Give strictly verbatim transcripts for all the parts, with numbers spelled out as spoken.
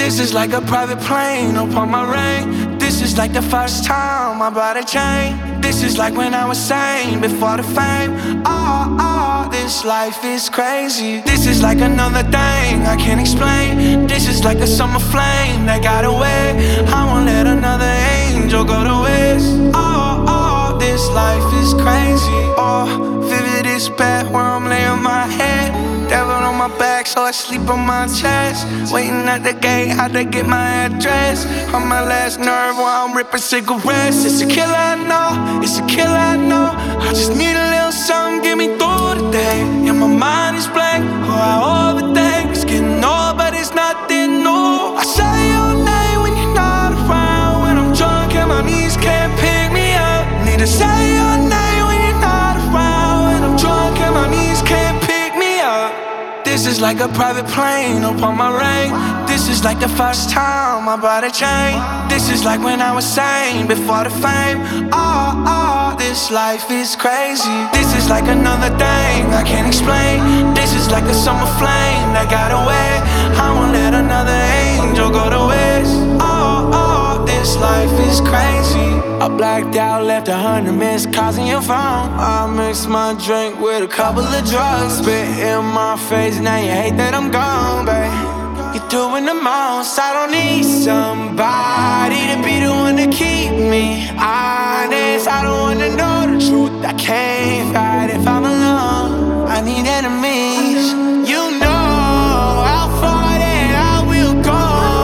This is like a private plane upon my rain. This is like the first time I bought a chain. This is like when I was sane before the fame. Oh, oh, this life is crazy. This is like another thing I can't explain. This is like a summer flame that got away. I won't let another angel go to waste. Oh, oh, this life is crazy. Oh, vivid is bad where I'm laying my head. Devil on my back, so I sleep on my chest. Waiting at the gate, had to get my address. On my last nerve while I'm ripping cigarettes. It's a killer, I know, it's a killer, I know. I just need a little something, get me through the day. And my mind is blank, oh, I overthink. It's getting old, but it's nothing new. I say your name when you're not around. When I'm drunk and my knees can't pick me up. Need to say your name when you're not around. When I'm drunk and my knees can't pick me up. This is like a private plane upon my rain. This is like the first time I bought a chain. This is like when I was sane before the fame. Oh, oh, this life is crazy. This is like another thing I can't explain. This is like a summer flame that got away. I won't let another angel go to waste. Oh, oh, this life is crazy. I blacked out, left a hundred missed calls on your phone. I mixed my drink with a couple of drugs. Spit in my face, now you hate that I'm gone, babe. You're doing the most, I don't need somebody to be the one to keep me honest. I don't wanna know the truth, I can't fight if I'm alone. I need enemies, you know how far that I will go.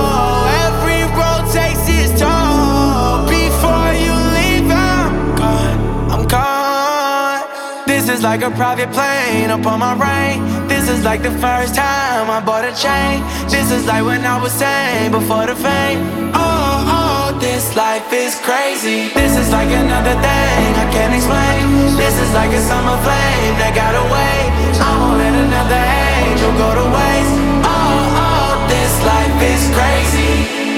Every road takes its toll. Before you leave, I'm gone, I'm gone. This is like a private plane upon my rain. This is like the first time I bought a chain. This is like when I was sane before the fame. Oh, oh, this life is crazy. This is like another thing I can't explain. This is like a summer flame that got away. I won't let another angel go to waste. Oh, oh, this life is crazy.